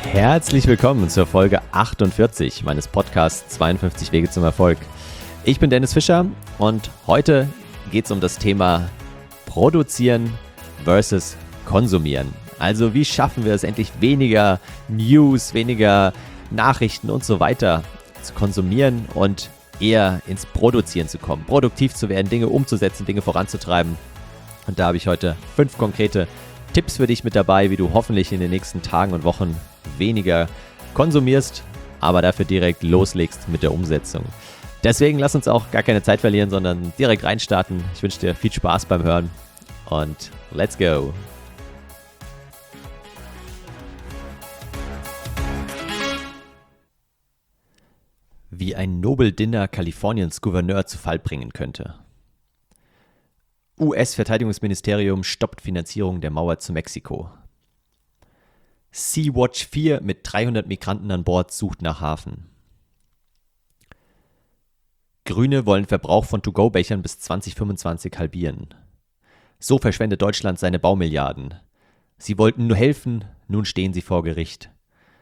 Herzlich willkommen zur Folge 48 meines Podcasts 52 Wege zum Erfolg. Ich bin Dennis Fischer und heute geht es um das Thema Produzieren versus Konsumieren. Also wie schaffen wir es endlich weniger News, weniger Nachrichten und so weiter zu konsumieren und eher ins Produzieren zu kommen, produktiv zu werden, Dinge umzusetzen, Dinge voranzutreiben. Und da habe ich heute 5 konkrete Tipps für dich mit dabei, wie du hoffentlich in den nächsten Tagen und Wochen weniger konsumierst, aber dafür direkt loslegst mit der Umsetzung. Deswegen lass uns auch gar keine Zeit verlieren, sondern direkt reinstarten. Ich wünsche dir viel Spaß beim Hören und let's go! Wie ein Nobel-Dinner Kaliforniens Gouverneur zu Fall bringen könnte. US-Verteidigungsministerium stoppt Finanzierung der Mauer zu Mexiko. Sea-Watch 4 mit 300 Migranten an Bord sucht nach Hafen. Grüne wollen Verbrauch von To-Go-Bechern bis 2025 halbieren. So verschwendet Deutschland seine Baumilliarden. Sie wollten nur helfen, nun stehen sie vor Gericht.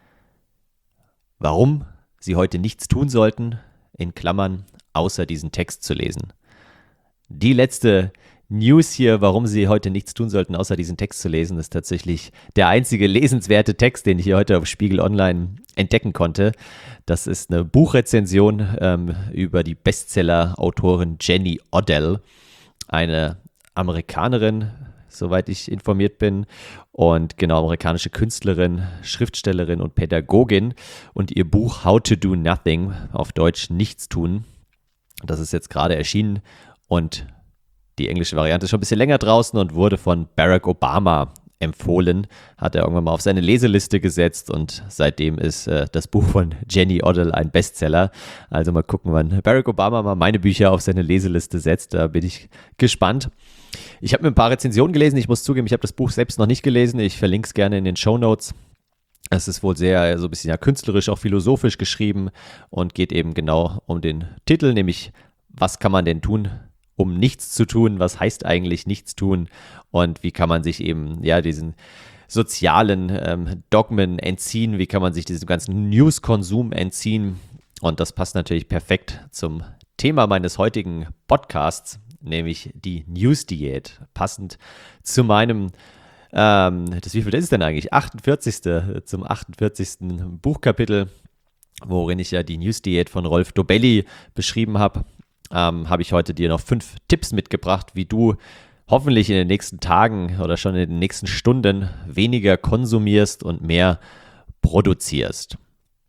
Warum sie heute nichts tun sollten, in Klammern, außer diesen Text zu lesen. Die letzte News hier, warum Sie heute nichts tun sollten, außer diesen Text zu lesen, ist tatsächlich der einzige lesenswerte Text, den ich hier heute auf Spiegel Online entdecken konnte. Das ist eine Buchrezension über die Bestseller-Autorin Jenny Odell, eine Amerikanerin, soweit ich informiert bin, und genau, amerikanische Künstlerin, Schriftstellerin und Pädagogin, und ihr Buch How to Do Nothing, auf Deutsch Nichts tun, das ist jetzt gerade erschienen und die englische Variante ist schon ein bisschen länger draußen und wurde von Barack Obama empfohlen, hat er irgendwann mal auf seine Leseliste gesetzt und seitdem ist das Buch von Jenny Odell ein Bestseller. Also mal gucken, wann Barack Obama mal meine Bücher auf seine Leseliste setzt, da bin ich gespannt. Ich habe mir ein paar Rezensionen gelesen, ich muss zugeben, ich habe das Buch selbst noch nicht gelesen, ich verlinke es gerne in den Shownotes. Es ist wohl sehr, so ein bisschen ja, künstlerisch, auch philosophisch geschrieben und geht eben genau um den Titel, nämlich was kann man denn tun, um nichts zu tun, was heißt eigentlich nichts tun und wie kann man sich eben ja diesen sozialen Dogmen entziehen, wie kann man sich diesem ganzen News-Konsum entziehen, und das passt natürlich perfekt zum Thema meines heutigen Podcasts, nämlich die News-Diät, passend zu meinem, wie viel ist es denn eigentlich, 48. zum 48. Buchkapitel, worin ich ja die News-Diät von Rolf Dobelli beschrieben habe. Habe ich heute dir noch 5 Tipps mitgebracht, wie du hoffentlich in den nächsten Tagen oder schon in den nächsten Stunden weniger konsumierst und mehr produzierst.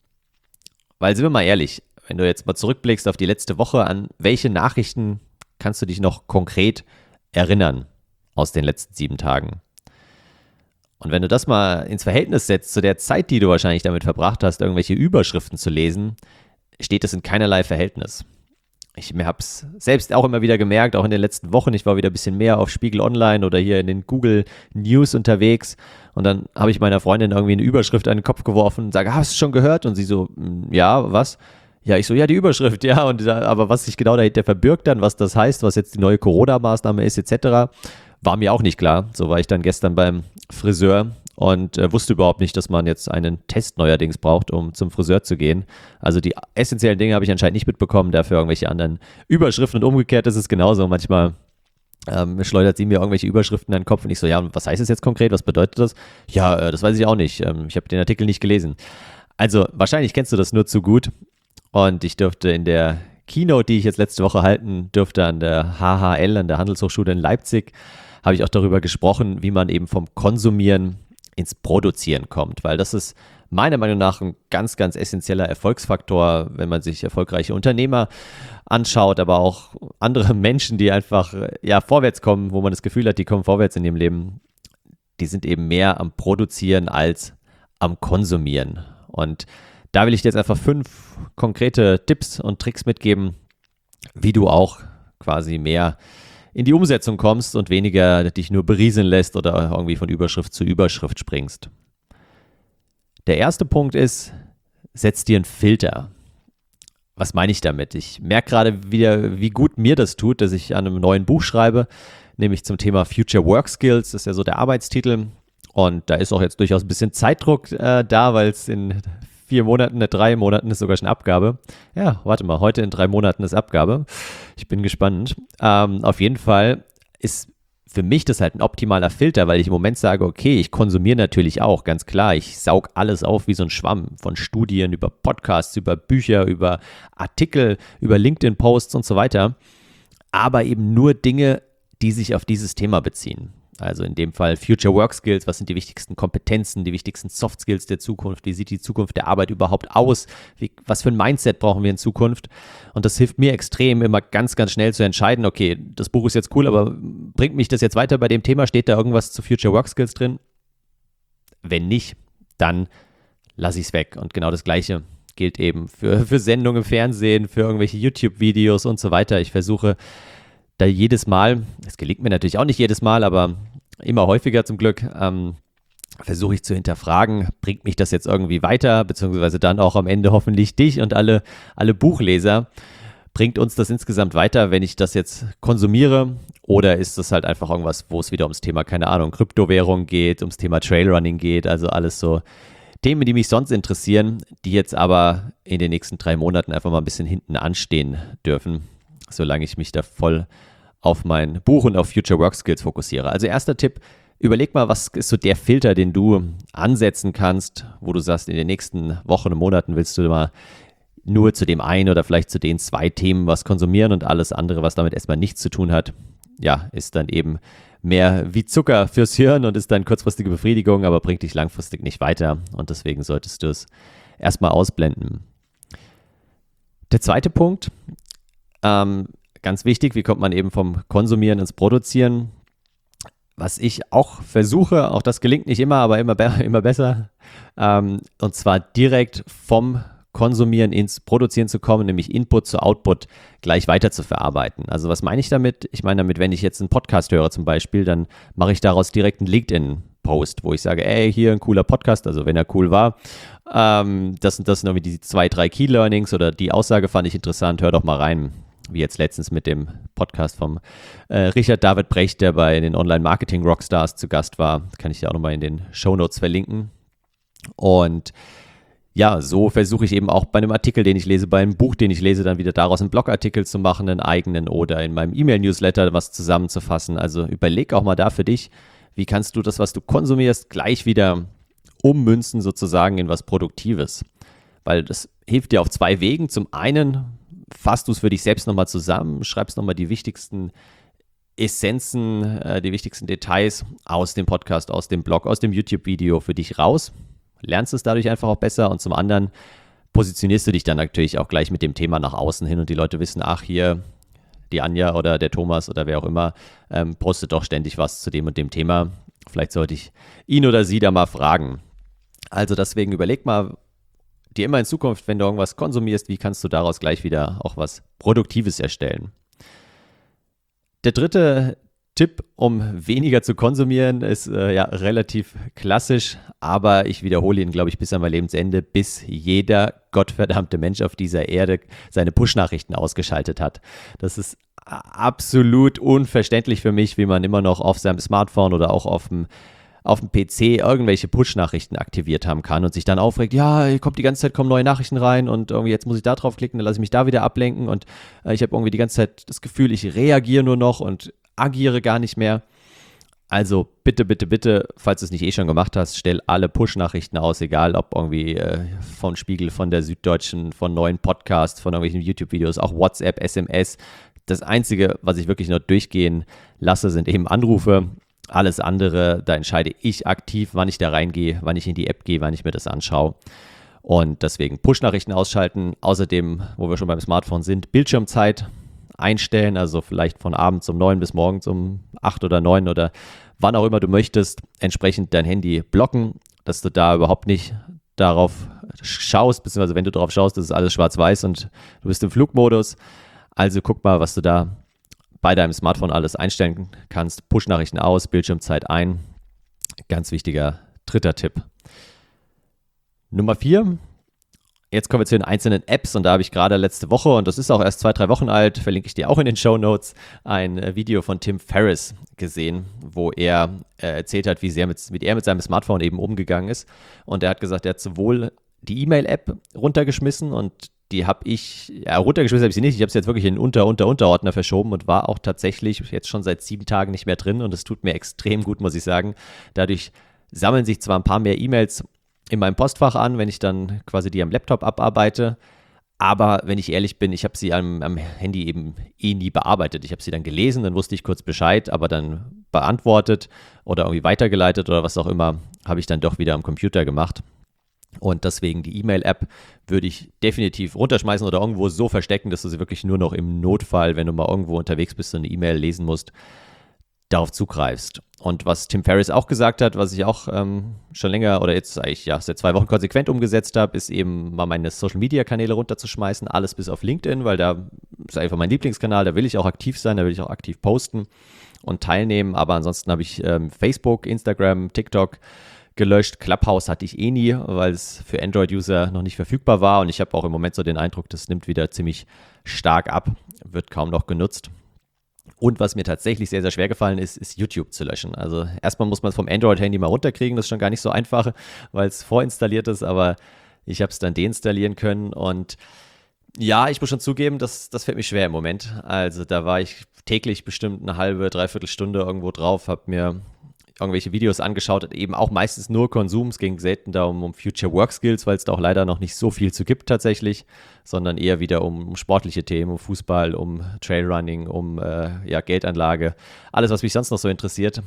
Weil, sind wir mal ehrlich, wenn du jetzt mal zurückblickst auf die letzte Woche, an welche Nachrichten kannst du dich noch konkret erinnern aus den letzten 7 Tagen? Und wenn du das mal ins Verhältnis setzt zu der Zeit, die du wahrscheinlich damit verbracht hast, irgendwelche Überschriften zu lesen, steht es in keinerlei Verhältnis. Ich habe es selbst auch immer wieder gemerkt, auch in den letzten Wochen. Ich war wieder ein bisschen mehr auf Spiegel Online oder hier in den Google News unterwegs. Und dann habe ich meiner Freundin irgendwie eine Überschrift an den Kopf geworfen und sage, hast du schon gehört? Und sie so, ja, was? Ja, ich so, ja, die Überschrift, ja. Und aber was sich genau dahinter verbirgt dann, was das heißt, was jetzt die neue Corona-Maßnahme ist, etc., war mir auch nicht klar. So war ich dann gestern beim Friseur und wusste überhaupt nicht, dass man jetzt einen Test neuerdings braucht, um zum Friseur zu gehen. Also die essentiellen Dinge habe ich anscheinend nicht mitbekommen, dafür irgendwelche anderen Überschriften, und umgekehrt ist es genauso. Manchmal schleudert sie mir irgendwelche Überschriften in den Kopf und ich so, ja, was heißt das jetzt konkret, was bedeutet das? Ja, das weiß ich auch nicht, ich habe den Artikel nicht gelesen. Also wahrscheinlich kennst du das nur zu gut, und ich durfte in der Keynote, die ich jetzt letzte Woche halten durfte an der HHL, an der Handelshochschule in Leipzig, habe ich auch darüber gesprochen, wie man eben vom Konsumieren ins Produzieren kommt, weil das ist meiner Meinung nach ein ganz, ganz essentieller Erfolgsfaktor, wenn man sich erfolgreiche Unternehmer anschaut, aber auch andere Menschen, die einfach ja vorwärts kommen, wo man das Gefühl hat, die kommen vorwärts in ihrem Leben, die sind eben mehr am Produzieren als am Konsumieren. Und da will ich dir jetzt einfach 5 konkrete Tipps und Tricks mitgeben, wie du auch quasi mehr in die Umsetzung kommst und weniger dich nur berieseln lässt oder irgendwie von Überschrift zu Überschrift springst. Der erste Punkt ist, setz dir einen Filter. Was meine ich damit? Ich merke gerade wieder, wie gut mir das tut, dass ich an einem neuen Buch schreibe, nämlich zum Thema Future Work Skills. Das ist ja so der Arbeitstitel. Und da ist auch jetzt durchaus ein bisschen Zeitdruck da, weil es in 4 Monaten, 3 Monaten ist sogar schon Abgabe. Ja, warte mal, heute in 3 Monaten ist Abgabe. Ich bin gespannt. Auf jeden Fall ist für mich das halt ein optimaler Filter, weil ich im Moment sage, okay, ich konsumiere natürlich auch, ganz klar. Ich saug alles auf wie so ein Schwamm, von Studien über Podcasts, über Bücher, über Artikel, über LinkedIn-Posts und so weiter. Aber eben nur Dinge, die sich auf dieses Thema beziehen. Also in dem Fall Future Work Skills, was sind die wichtigsten Kompetenzen, die wichtigsten Soft Skills der Zukunft, wie sieht die Zukunft der Arbeit überhaupt aus, was für ein Mindset brauchen wir in Zukunft. Und das hilft mir extrem, immer ganz, ganz schnell zu entscheiden, okay, das Buch ist jetzt cool, aber bringt mich das jetzt weiter bei dem Thema? Steht da irgendwas zu Future Work Skills drin? Wenn nicht, dann lasse ich es weg. Und genau das Gleiche gilt eben für Sendungen im Fernsehen, für irgendwelche YouTube-Videos und so weiter. Ich versuche da jedes Mal, es gelingt mir natürlich auch nicht jedes Mal, aber immer häufiger zum Glück, versuche ich zu hinterfragen, bringt mich das jetzt irgendwie weiter, beziehungsweise dann auch am Ende hoffentlich dich und alle Buchleser, bringt uns das insgesamt weiter, wenn ich das jetzt konsumiere, oder ist das halt einfach irgendwas, wo es wieder ums Thema, keine Ahnung, Kryptowährung geht, ums Thema Trailrunning geht, also alles so Themen, die mich sonst interessieren, die jetzt aber in den nächsten 3 Monaten einfach mal ein bisschen hinten anstehen dürfen, solange ich mich da voll auf mein Buch und auf Future Work Skills fokussiere. Also erster Tipp, überleg mal, was ist so der Filter, den du ansetzen kannst, wo du sagst, in den nächsten Wochen und Monaten willst du mal nur zu dem einen oder vielleicht zu den 2 Themen was konsumieren und alles andere, was damit erstmal nichts zu tun hat, ja, ist dann eben mehr wie Zucker fürs Hirn und ist dann kurzfristige Befriedigung, aber bringt dich langfristig nicht weiter und deswegen solltest du es erstmal ausblenden. Der zweite Punkt, ganz wichtig, wie kommt man eben vom Konsumieren ins Produzieren? Was ich auch versuche, auch das gelingt nicht immer, aber immer besser, und zwar direkt vom Konsumieren ins Produzieren zu kommen, nämlich Input zu Output gleich weiter zu verarbeiten. Also was meine ich damit? Ich meine damit, wenn ich jetzt einen Podcast höre zum Beispiel, dann mache ich daraus direkt einen LinkedIn-Post, wo ich sage, ey, hier ein cooler Podcast, also wenn er cool war, das sind irgendwie die 2, 3 Key Learnings oder die Aussage fand ich interessant, hör doch mal rein. Wie jetzt letztens mit dem Podcast vom Richard David Brecht, der bei den Online-Marketing-Rockstars zu Gast war. Kann ich dir auch nochmal in den Shownotes verlinken. Und ja, so versuche ich eben auch bei einem Artikel, den ich lese, bei einem Buch, den ich lese, dann wieder daraus einen Blogartikel zu machen, einen eigenen oder in meinem E-Mail-Newsletter was zusammenzufassen. Also überleg auch mal da für dich, wie kannst du das, was du konsumierst, gleich wieder ummünzen sozusagen in was Produktives. Weil das hilft dir auf 2 Wegen. Zum einen fasst du es für dich selbst nochmal zusammen, schreibst nochmal die wichtigsten Essenzen, die wichtigsten Details aus dem Podcast, aus dem Blog, aus dem YouTube-Video für dich raus, lernst es dadurch einfach auch besser und zum anderen positionierst du dich dann natürlich auch gleich mit dem Thema nach außen hin und die Leute wissen, ach hier, die Anja oder der Thomas oder wer auch immer postet doch ständig was zu dem und dem Thema. Vielleicht sollte ich ihn oder sie da mal fragen. Also deswegen überleg mal, dir immer in Zukunft, wenn du irgendwas konsumierst, wie kannst du daraus gleich wieder auch was Produktives erstellen. Der dritte Tipp, um weniger zu konsumieren, ist relativ klassisch, aber ich wiederhole ihn, glaube ich, bis an mein Lebensende, bis jeder gottverdammte Mensch auf dieser Erde seine Push-Nachrichten ausgeschaltet hat. Das ist absolut unverständlich für mich, wie man immer noch auf seinem Smartphone oder auch auf dem PC irgendwelche Push-Nachrichten aktiviert haben kann und sich dann aufregt, ja, die ganze Zeit kommen neue Nachrichten rein und irgendwie jetzt muss ich da draufklicken, dann lasse ich mich da wieder ablenken und ich habe irgendwie die ganze Zeit das Gefühl, ich reagiere nur noch und agiere gar nicht mehr. Also bitte, bitte, bitte, falls du es nicht eh schon gemacht hast, stell alle Push-Nachrichten aus, egal ob irgendwie von Spiegel, von der Süddeutschen, von neuen Podcasts, von irgendwelchen YouTube-Videos, auch WhatsApp, SMS. Das Einzige, was ich wirklich nur durchgehen lasse, sind eben Anrufe. Alles andere, da entscheide ich aktiv, wann ich da reingehe, wann ich in die App gehe, wann ich mir das anschaue. Und deswegen Push-Nachrichten ausschalten. Außerdem, wo wir schon beim Smartphone sind, Bildschirmzeit einstellen, also vielleicht von abends um 9 bis morgens um 8 oder 9 oder wann auch immer du möchtest, entsprechend dein Handy blocken, dass du da überhaupt nicht darauf schaust, beziehungsweise wenn du darauf schaust, das ist alles schwarz-weiß und du bist im Flugmodus. Also guck mal, was du da bei deinem Smartphone alles einstellen kannst. Push-Nachrichten aus, Bildschirmzeit ein. Ganz wichtiger dritter Tipp. Nummer 4, Jetzt kommen wir zu den einzelnen Apps und da habe ich gerade letzte Woche, und das ist auch erst 2-3 Wochen alt, verlinke ich dir auch in den Shownotes, ein Video von Tim Ferriss gesehen, wo er erzählt hat, wie er mit seinem Smartphone eben umgegangen ist. Und er hat gesagt, er hat sowohl die E-Mail-App runtergeschmissen und runtergeschmissen habe ich sie nicht, ich habe sie jetzt wirklich in Unterordner verschoben und war auch tatsächlich jetzt schon seit 7 Tagen nicht mehr drin und es tut mir extrem gut, muss ich sagen. Dadurch sammeln sich zwar ein paar mehr E-Mails in meinem Postfach an, wenn ich dann quasi die am Laptop abarbeite. Aber wenn ich ehrlich bin, ich habe sie am Handy eben nie bearbeitet. Ich habe sie dann gelesen, dann wusste ich kurz Bescheid, aber dann beantwortet oder irgendwie weitergeleitet oder was auch immer, habe ich dann doch wieder am Computer gemacht. Und deswegen die E-Mail-App würde ich definitiv runterschmeißen oder irgendwo so verstecken, dass du sie wirklich nur noch im Notfall, wenn du mal irgendwo unterwegs bist und eine E-Mail lesen musst, darauf zugreifst. Und was Tim Ferriss auch gesagt hat, was ich auch schon länger oder jetzt eigentlich seit 2 Wochen konsequent umgesetzt habe, ist eben mal meine Social-Media-Kanäle runterzuschmeißen, alles bis auf LinkedIn, weil da ist einfach mein Lieblingskanal, da will ich auch aktiv sein, da will ich auch aktiv posten und teilnehmen, aber ansonsten habe ich Facebook, Instagram, TikTok gelöscht. Clubhouse hatte ich nie, weil es für Android-User noch nicht verfügbar war und ich habe auch im Moment so den Eindruck, das nimmt wieder ziemlich stark ab, wird kaum noch genutzt. Und was mir tatsächlich sehr, sehr schwer gefallen ist, ist YouTube zu löschen. Also erstmal muss man es vom Android-Handy mal runterkriegen, das ist schon gar nicht so einfach, weil es vorinstalliert ist, aber ich habe es dann deinstallieren können und ja, ich muss schon zugeben, das fällt mir schwer im Moment. Also da war ich täglich bestimmt eine halbe, dreiviertel Stunde irgendwo drauf, habe mir irgendwelche Videos angeschaut, eben auch meistens nur Konsum. Es ging selten da um Future Work Skills, weil es da auch leider noch nicht so viel zu gibt tatsächlich, sondern eher wieder um sportliche Themen, um Fußball, um Trailrunning, um Geldanlage, alles, was mich sonst noch so interessiert.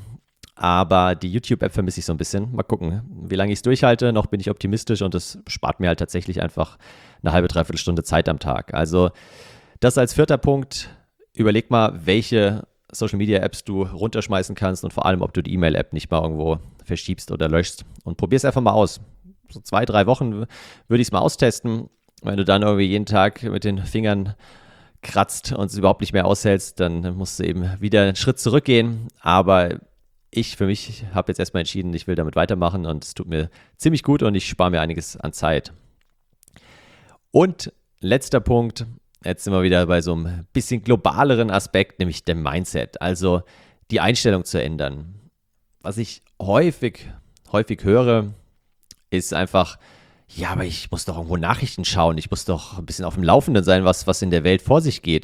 Aber die YouTube-App vermisse ich so ein bisschen. Mal gucken, wie lange ich es durchhalte. Noch bin ich optimistisch und es spart mir halt tatsächlich einfach eine halbe, dreiviertel Stunde Zeit am Tag. Also das als 4. Punkt. Überleg mal, welche Social-Media-Apps du runterschmeißen kannst und vor allem, ob du die E-Mail-App nicht mal irgendwo verschiebst oder löschst. Und probier es einfach mal aus. So 2-3 Wochen würde ich es mal austesten. Wenn du dann irgendwie jeden Tag mit den Fingern kratzt und es überhaupt nicht mehr aushältst, dann musst du eben wieder einen Schritt zurückgehen. Aber ich für mich habe jetzt erstmal entschieden, ich will damit weitermachen und es tut mir ziemlich gut und ich spare mir einiges an Zeit. Und letzter Punkt, jetzt sind wir wieder bei so einem bisschen globaleren Aspekt, nämlich dem Mindset, also die Einstellung zu ändern. Was ich häufig höre, ist einfach, ja, aber ich muss doch irgendwo Nachrichten schauen, ich muss doch ein bisschen auf dem Laufenden sein, was in der Welt vor sich geht.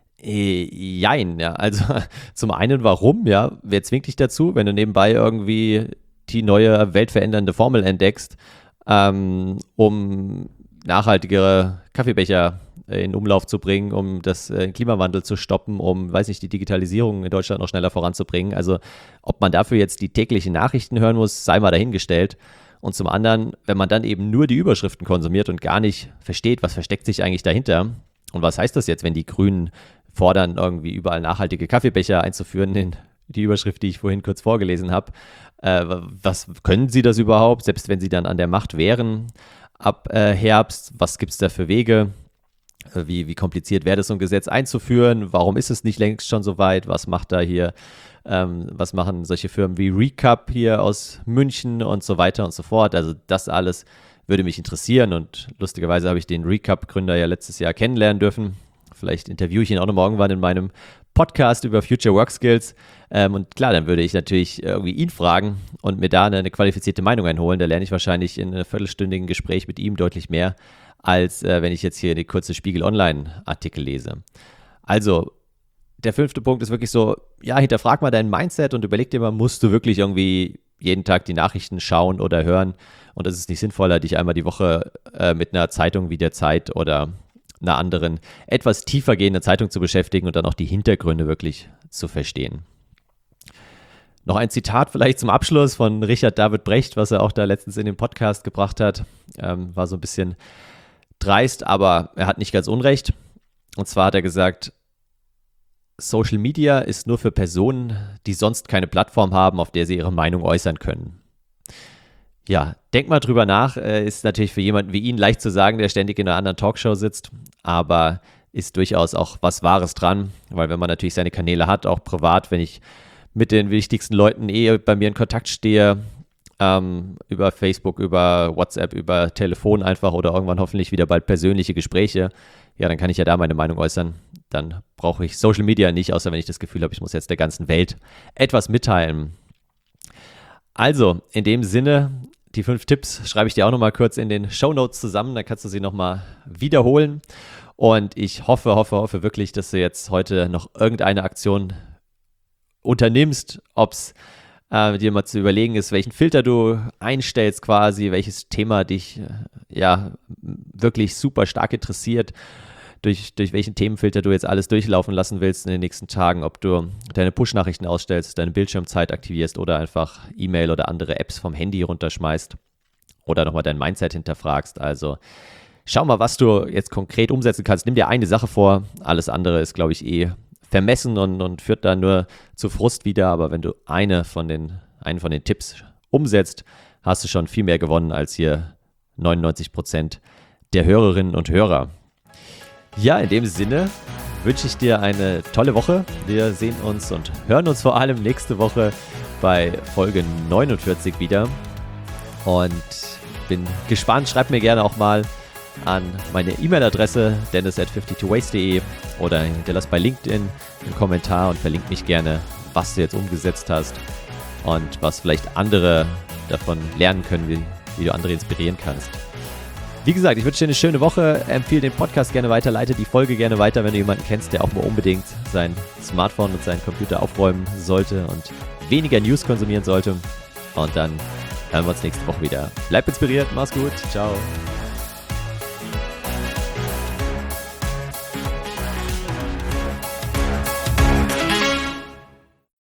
Jein, ja, also zum einen, warum, ja, wer zwingt dich dazu, wenn du nebenbei irgendwie die neue weltverändernde Formel entdeckst, um nachhaltigere Kaffeebecher in Umlauf zu bringen, um das Klimawandel zu stoppen, um, weiß nicht, die Digitalisierung in Deutschland noch schneller voranzubringen. Also ob man dafür jetzt die täglichen Nachrichten hören muss, sei mal dahingestellt. Und zum anderen, wenn man dann eben nur die Überschriften konsumiert und gar nicht versteht, was versteckt sich eigentlich dahinter und was heißt das jetzt, wenn die Grünen fordern, irgendwie überall nachhaltige Kaffeebecher einzuführen, in die Überschrift, die ich vorhin kurz vorgelesen habe. Was können sie das überhaupt, selbst wenn sie dann an der Macht wären ab Herbst? Was gibt es da für Wege? Wie kompliziert wäre das, so ein Gesetz einzuführen? Warum ist es nicht längst schon so weit? Was macht da hier, was machen solche Firmen wie Recap hier aus München und so weiter und so fort? Also das alles würde mich interessieren und lustigerweise habe ich den Recap-Gründer ja letztes Jahr kennenlernen dürfen. Vielleicht interviewe ich ihn auch noch irgendwann in meinem Podcast über Future Work Skills. Und klar, dann würde ich natürlich irgendwie ihn fragen und mir da eine qualifizierte Meinung einholen. Da lerne ich wahrscheinlich in einem viertelstündigen Gespräch mit ihm deutlich mehr, als wenn ich jetzt hier eine kurze Spiegel-Online-Artikel lese. Also, der 5. Punkt ist wirklich so, ja, hinterfrag mal dein Mindset und überleg dir mal, musst du wirklich irgendwie jeden Tag die Nachrichten schauen oder hören? Und es ist nicht sinnvoller, dich einmal die Woche mit einer Zeitung wie der Zeit oder einer anderen, etwas tiefer gehenden Zeitung zu beschäftigen und dann auch die Hintergründe wirklich zu verstehen. Noch ein Zitat vielleicht zum Abschluss von Richard David Brecht, was er auch da letztens in den Podcast gebracht hat. War so ein bisschen dreist, aber er hat nicht ganz unrecht. Und zwar hat er gesagt, Social Media ist nur für Personen, die sonst keine Plattform haben, auf der sie ihre Meinung äußern können. Ja, denk mal drüber nach. Ist natürlich für jemanden wie ihn leicht zu sagen, der ständig in einer anderen Talkshow sitzt, aber ist durchaus auch was Wahres dran, weil wenn man natürlich seine Kanäle hat, auch privat, wenn ich mit den wichtigsten Leuten bei mir in Kontakt stehe, über Facebook, über WhatsApp, über Telefon einfach oder irgendwann hoffentlich wieder bald persönliche Gespräche, ja, dann kann ich ja da meine Meinung äußern. Dann brauche ich Social Media nicht, außer wenn ich das Gefühl habe, ich muss jetzt der ganzen Welt etwas mitteilen. Also, in dem Sinne, die 5 Tipps schreibe ich dir auch nochmal kurz in den Shownotes zusammen, dann kannst du sie nochmal wiederholen. Und ich hoffe wirklich, dass du jetzt heute noch irgendeine Aktion unternimmst, ob es dir mal zu überlegen ist, welchen Filter du einstellst quasi, welches Thema dich wirklich super stark interessiert, durch welchen Themenfilter du jetzt alles durchlaufen lassen willst in den nächsten Tagen, ob du deine Push-Nachrichten ausstellst, deine Bildschirmzeit aktivierst oder einfach E-Mail oder andere Apps vom Handy runterschmeißt oder nochmal dein Mindset hinterfragst. Also schau mal, was du jetzt konkret umsetzen kannst. Nimm dir eine Sache vor, alles andere ist, glaube ich, vermessen und führt dann nur zu Frust wieder. Aber wenn du einen von den Tipps umsetzt, hast du schon viel mehr gewonnen als hier 99% der Hörerinnen und Hörer. Ja, in dem Sinne wünsche ich dir eine tolle Woche. Wir sehen uns und hören uns vor allem nächste Woche bei Folge 49 wieder. Und bin gespannt. Schreib mir gerne auch mal an meine E-Mail-Adresse dennis@52ways.de oder hinterlass bei LinkedIn einen Kommentar und verlink mich gerne, was du jetzt umgesetzt hast und was vielleicht andere davon lernen können, wie du andere inspirieren kannst. Wie gesagt, ich wünsche dir eine schöne Woche, empfehle den Podcast gerne weiter, leite die Folge gerne weiter, wenn du jemanden kennst, der auch mal unbedingt sein Smartphone und seinen Computer aufräumen sollte und weniger News konsumieren sollte. Und dann hören wir uns nächste Woche wieder. Bleib inspiriert, mach's gut, ciao.